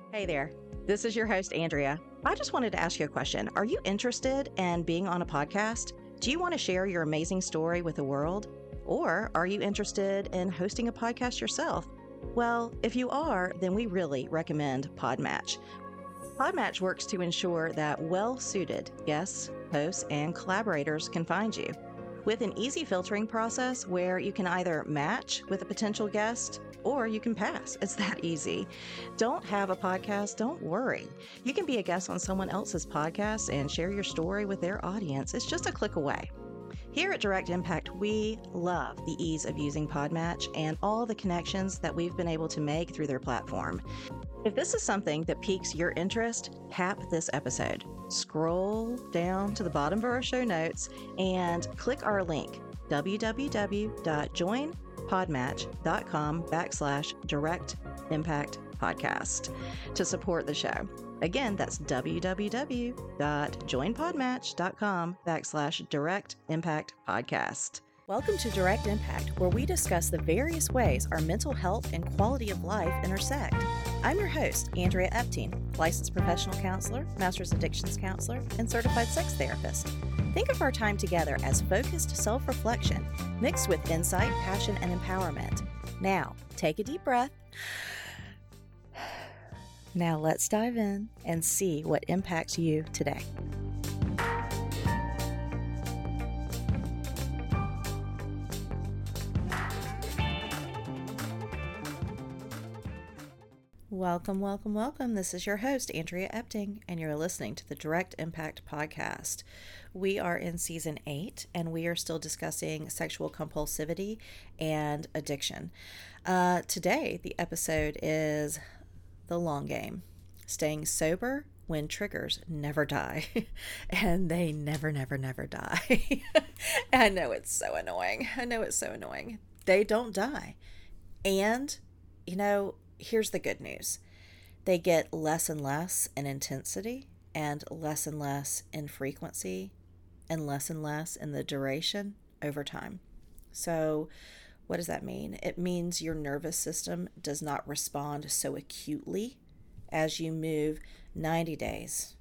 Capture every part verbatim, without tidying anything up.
Hey there, this is your host, Andrea. I just wanted to ask you a question. Are you interested in being on a podcast? Do you want to share your amazing story with the world? Or are you interested in hosting a podcast yourself? Well, if you are, then we really recommend Podmatch. Podmatch works to ensure that well-suited guests, hosts, and collaborators can find you. With an easy filtering process where you can either match with a potential guest or you can pass. It's that easy. Don't have a podcast? Don't worry. You can be a guest on someone else's podcast and share your story with their audience. It's just a click away. Here at Direct Impact, we love the ease of using Podmatch and all the connections that we've been able to make through their platform. If this is something that piques your interest, tap this episode. Scroll down to the bottom of our show notes and click our link, www.joinpodmatch.com backslash direct impact podcast to support the show. Again, that's www.joinpodmatch.com backslash direct impact podcast. Welcome to Direct Impact, where we discuss the various ways our mental health and quality of life intersect. I'm your host, Andrea Epting, licensed professional counselor, master's addictions counselor, and certified sex therapist. Think of our time together as focused self-reflection mixed with insight, passion, and empowerment. Now, take a deep breath. Now let's dive in and see what impacts you today. Welcome, welcome, welcome. This is your host, Andrea Epting, and you're listening to the Direct Impact Podcast. We are in season eight, and we are still discussing sexual compulsivity and addiction. Uh, today, the episode is the long game, staying sober when triggers never die, and they never, never, never die. I know it's so annoying. I know it's so annoying. They don't die. And, you know, here's the good news. They get less and less in intensity and less and less in frequency and less and less in the duration over time. So what does that mean? It means your nervous system does not respond so acutely as you move ninety days,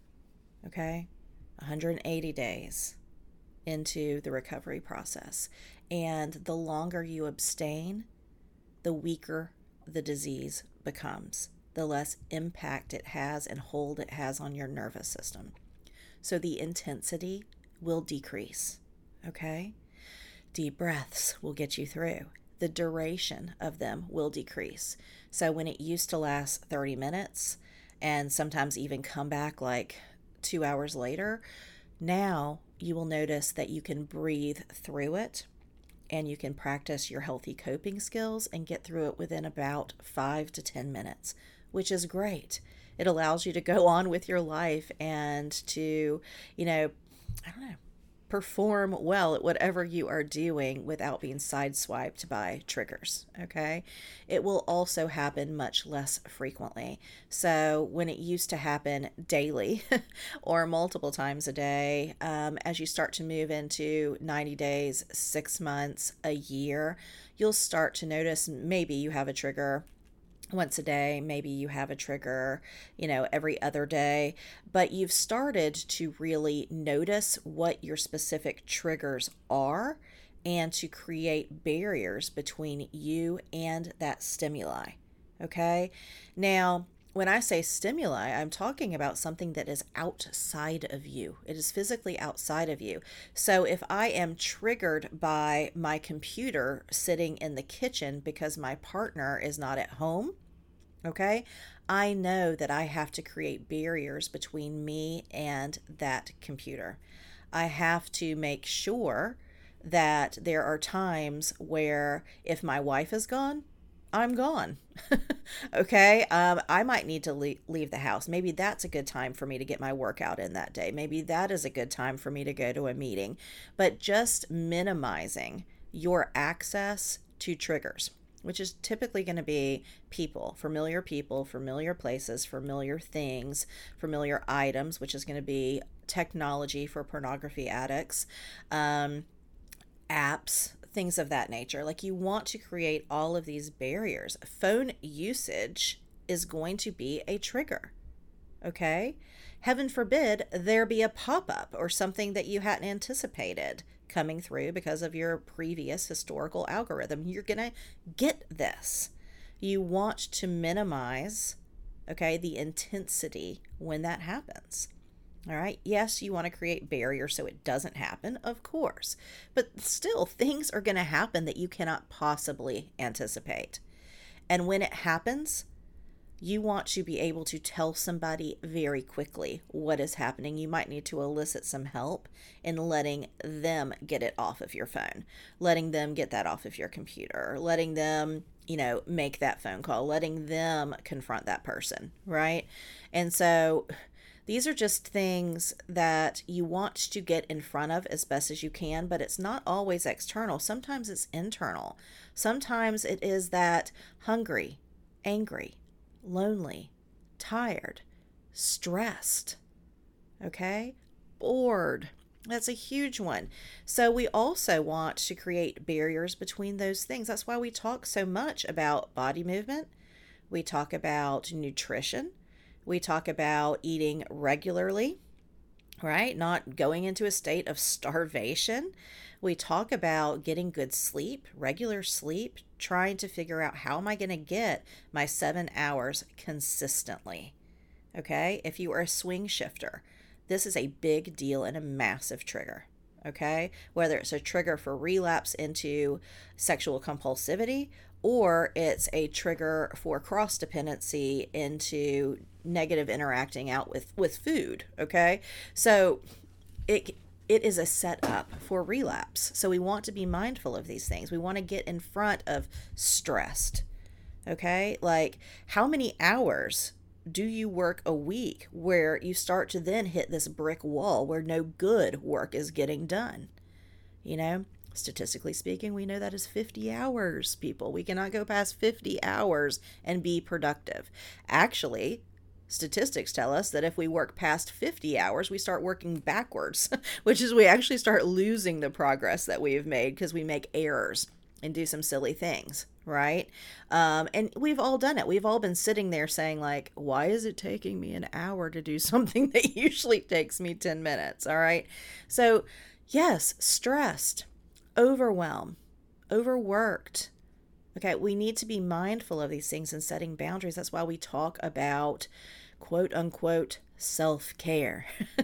okay, one hundred eighty days into the recovery process. And the longer you abstain, the weaker the disease becomes, the less impact it has and hold it has on your nervous system. So the intensity will decrease, okay? Deep breaths will get you through. The duration of them will decrease. So when it used to last thirty minutes and sometimes even come back like two hours later, now you will notice that you can breathe through it and you can practice your healthy coping skills and get through it within about five to ten minutes, which is great. It allows you to go on with your life and to, you know, I don't know, perform well at whatever you are doing without being sideswiped by triggers, okay? It will also happen much less frequently. So when it used to happen daily or multiple times a day, um, as you start to move into ninety days, six months, a year, you'll start to notice maybe you have a trigger once a day, maybe you have a trigger, you know, every other day, but you've started to really notice what your specific triggers are and to create barriers between you and that stimuli, okay? Now, when I say stimuli, I'm talking about something that is outside of you. It is physically outside of you. So if I am triggered by my computer sitting in the kitchen because my partner is not at home, okay, I know that I have to create barriers between me and that computer. I have to make sure that there are times where if my wife is gone, I'm gone. Okay. Um, I might need to leave, leave the house. Maybe that's a good time for me to get my workout in that day. Maybe that is a good time for me to go to a meeting, but just minimizing your access to triggers, which is typically going to be people, familiar people, familiar places, familiar things, familiar items, which is going to be technology for pornography addicts, um, apps, things of that nature. Like, you want to create all of these barriers. Phone usage is going to be a trigger. Okay? Heaven forbid there be a pop-up or something that you hadn't anticipated coming through because of your previous historical algorithm. You're going to get this. You want to minimize, okay, the intensity when that happens. All right. Yes, you want to create barriers so it doesn't happen, of course. But still, things are going to happen that you cannot possibly anticipate. And when it happens, you want to be able to tell somebody very quickly what is happening. You might need to elicit some help in letting them get it off of your phone, letting them get that off of your computer, letting them, you know, make that phone call, letting them confront that person, right? And so these are just things that you want to get in front of as best as you can, but it's not always external. Sometimes it's internal. Sometimes it is that hungry, angry, lonely, tired, stressed, okay, bored. That's a huge one. So we also want to create barriers between those things. That's why we talk so much about body movement. We talk about nutrition. We talk about eating regularly, right? Not going into a state of starvation. We talk about getting good sleep, regular sleep, trying to figure out how am I going to get my seven hours consistently. Okay? If you are a swing shifter, this is a big deal and a massive trigger. Okay? Whether it's a trigger for relapse into sexual compulsivity, or it's a trigger for cross dependency into negative interacting out with, with food. Okay. So it, it is a setup for relapse. So we want to be mindful of these things. We want to get in front of stressed. Okay. Like, how many hours do you work a week where you start to then hit this brick wall where no good work is getting done? You know, statistically speaking, we know that is fifty hours, people. We cannot go past fifty hours and be productive. Actually, statistics tell us that if we work past fifty hours, we start working backwards, which is we actually start losing the progress that we have made because we make errors and do some silly things, right? Um, and we've all done it. We've all been sitting there saying, like, why is it taking me an hour to do something that usually takes me ten minutes? All right. So yes, stressed, overwhelmed, overworked. Okay, we need to be mindful of these things and setting boundaries. That's why we talk about quote unquote self-care.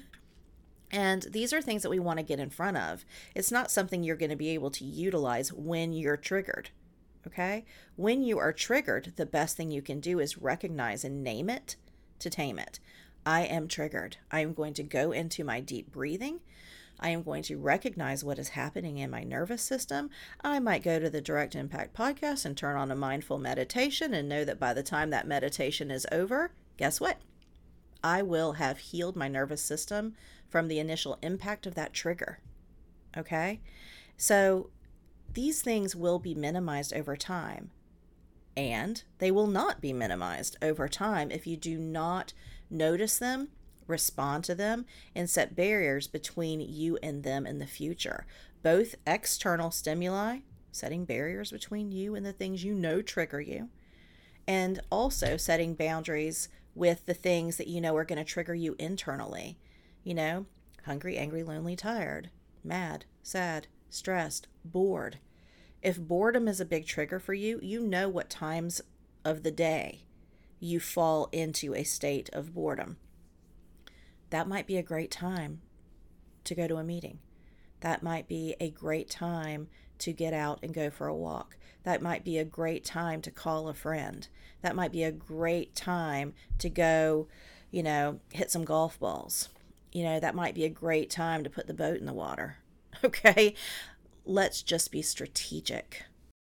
And these are things that we want to get in front of. It's not something you're going to be able to utilize when you're triggered. Okay? When you are triggered, the best thing you can do is recognize and name it to tame it. I am triggered. I am going to go into my deep breathing. I am going to recognize what is happening in my nervous system. I might go to the Direct Impact podcast and turn on a mindful meditation and know that by the time that meditation is over, guess what? I will have healed my nervous system from the initial impact of that trigger. Okay? So these things will be minimized over time, and they will not be minimized over time if you do not notice them, respond to them, and set barriers between you and them in the future. Both external stimuli, setting barriers between you and the things you know trigger you, and also setting boundaries with the things that you know are going to trigger you internally. You know, hungry, angry, lonely, tired, mad, sad, stressed, bored. If boredom is a big trigger for you, you know what times of the day you fall into a state of boredom. That might be a great time to go to a meeting. That might be a great time to get out and go for a walk. That might be a great time to call a friend. That might be a great time to go, you know, hit some golf balls. You know, that might be a great time to put the boat in the water. Okay? Let's just be strategic.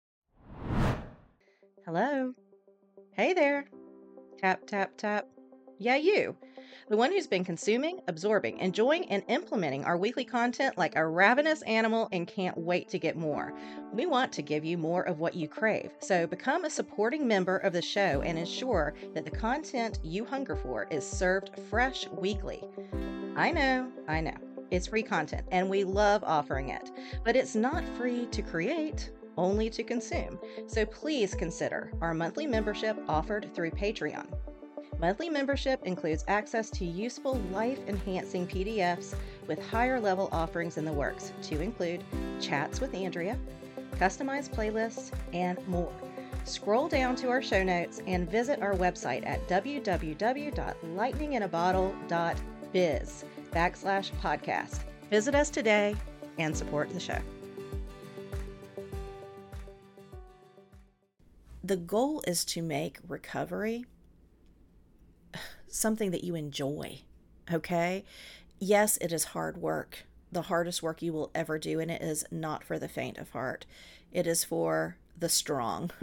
Hello? Hey there. Tap, tap, tap. Yeah, you. The one who's been consuming, absorbing, enjoying, and implementing our weekly content like a ravenous animal and can't wait to get more. We want to give you more of what you crave. So become a supporting member of the show and ensure that the content you hunger for is served fresh weekly. I know, I know. It's free content and we love offering it, but it's not free to create. only to consume. So please consider our monthly membership offered through Patreon. Monthly membership includes access to useful life-enhancing P D Fs with higher-level offerings in the works, to include chats with Andrea, customized playlists, and more. Scroll down to our show notes and visit our website at w w w dot lightning in a bottle dot biz backslash podcast. Visit us today and support the show. The goal is to make recovery something that you enjoy, okay? Yes, it is hard work, the hardest work you will ever do, and it is not for the faint of heart. It is for the strong.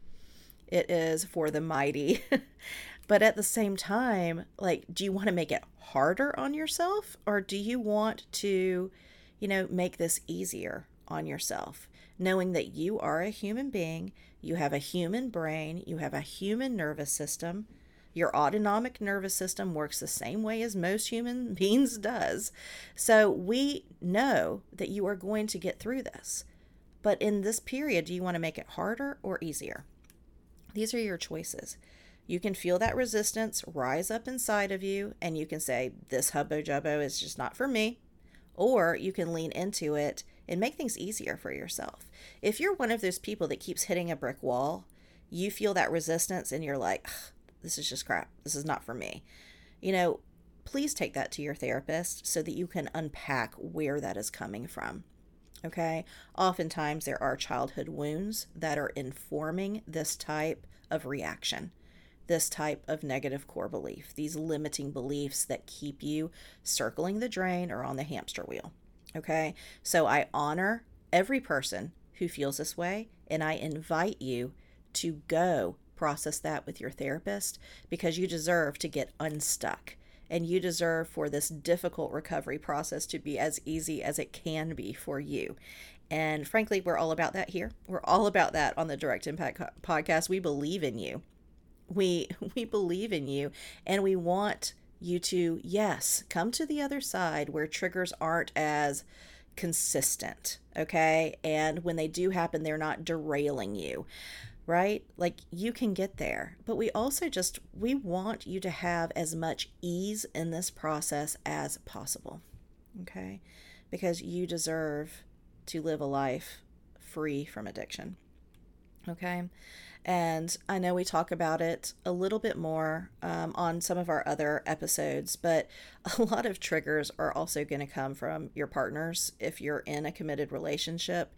It is for the mighty. But at the same time, like, do you want to make it harder on yourself, or do you want to, you know, make this easier on yourself, knowing that you are a human being, you have a human brain, you have a human nervous system. Your autonomic nervous system works the same way as most human beings does. So we know that you are going to get through this. But in this period, do you want to make it harder or easier? These are your choices. You can feel that resistance rise up inside of you, and you can say, this hubbo jubbo is just not for me. Or you can lean into it and make things easier for yourself. If you're one of those people that keeps hitting a brick wall, you feel that resistance and you're like, this is just crap. This is not for me. You know, please take that to your therapist so that you can unpack where that is coming from. Okay? Oftentimes there are childhood wounds that are informing this type of reaction, this type of negative core belief, these limiting beliefs that keep you circling the drain or on the hamster wheel. Okay? So I honor every person who feels this way, and I invite you to go process that with your therapist, because you deserve to get unstuck, and you deserve for this difficult recovery process to be as easy as it can be for you. And frankly, we're all about that here. We're all about that on the Direct Impact Podcast. We believe in you. We we believe in you, and we want you to, yes, come to the other side where triggers aren't as consistent, okay? And when they do happen, they're not derailing you. Right? Like, you can get there, but we also just, we want you to have as much ease in this process as possible. Okay? Because you deserve to live a life free from addiction. Okay? And I know we talk about it a little bit more um, on some of our other episodes, but a lot of triggers are also going to come from your partners if you're in a committed relationship.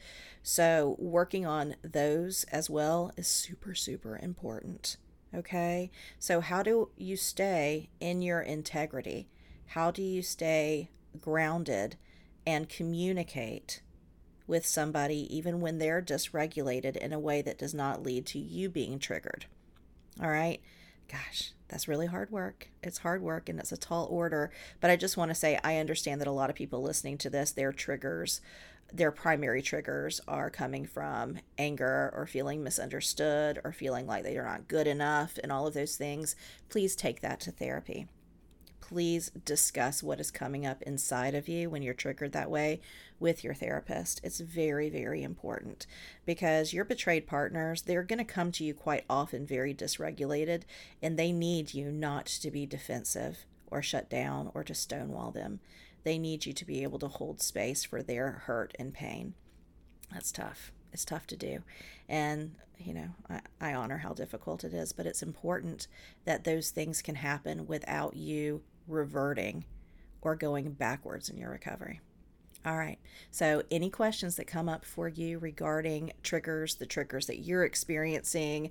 So working on those as well is super, super important. Okay? So how do you stay in your integrity? How do you stay grounded and communicate with somebody even when they're dysregulated in a way that does not lead to you being triggered? All right? Gosh, that's really hard work. It's hard work and it's a tall order. But I just want to say, I understand that a lot of people listening to this, their triggers, their primary triggers are coming from anger or feeling misunderstood or feeling like they are not good enough and all of those things. Please take that to therapy. Please discuss what is coming up inside of you when you're triggered that way with your therapist. It's very, very important, because your betrayed partners, they're going to come to you quite often very dysregulated, and they need you not to be defensive or shut down or to stonewall them. They need you to be able to hold space for their hurt and pain. That's tough. It's tough to do. And, you know, I, I honor how difficult it is, but it's important that those things can happen without you reverting or going backwards in your recovery. All right. So any questions that come up for you regarding triggers, the triggers that you're experiencing,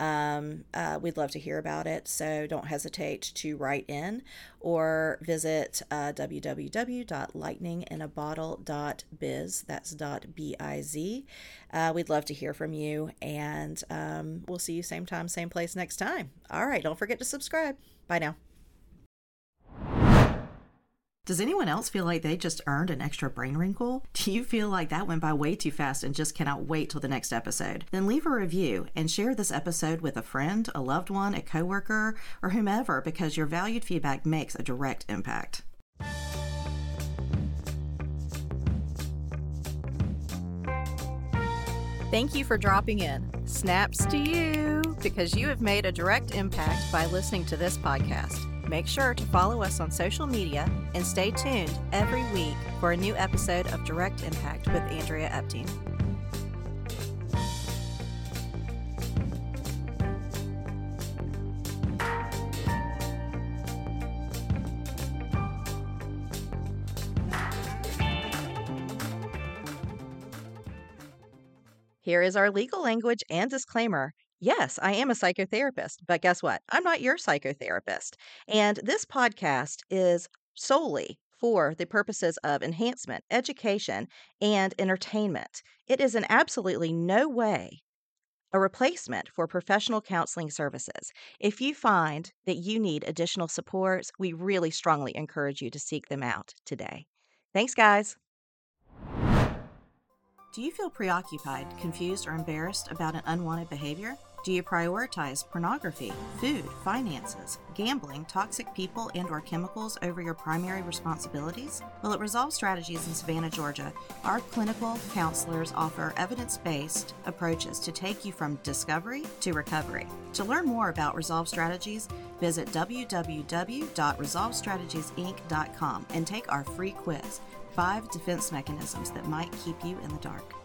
um, uh, we'd love to hear about it. So don't hesitate to write in or visit uh, w w w dot lightning in a bottle dot biz. That's dot B I Z. Uh, we'd love to hear from you, and um, we'll see you same time, same place next time. All right. Don't forget to subscribe. Bye now. Does anyone else feel like they just earned an extra brain wrinkle? Do you feel like that went by way too fast and just cannot wait till the next episode? Then leave a review and share this episode with a friend, a loved one, a coworker, or whomever, because your valued feedback makes a direct impact. Thank you for dropping in. Snaps to you, because you have made a direct impact by listening to this podcast. Make sure to follow us on social media and stay tuned every week for a new episode of Direct Impact with Andrea Epting. Here is our legal language and disclaimer. Yes, I am a psychotherapist, but guess what? I'm not your psychotherapist. And this podcast is solely for the purposes of enhancement, education, and entertainment. It is in absolutely no way a replacement for professional counseling services. If you find that you need additional supports, we really strongly encourage you to seek them out today. Thanks, guys. Do you feel preoccupied, confused, or embarrassed about an unwanted behavior? Do you prioritize pornography, food, finances, gambling, toxic people, and or chemicals over your primary responsibilities? Well, at Resolve Strategies in Savannah, Georgia, our clinical counselors offer evidence-based approaches to take you from discovery to recovery. To learn more about Resolve Strategies, visit w w w dot resolve strategies inc dot com and take our free quiz. Five defense mechanisms that might keep you in the dark.